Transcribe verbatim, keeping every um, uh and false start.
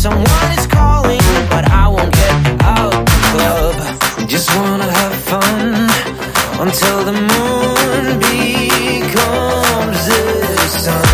someone is calling, but I won't get out of the club. Just wanna have fun until the moon becomes the sun.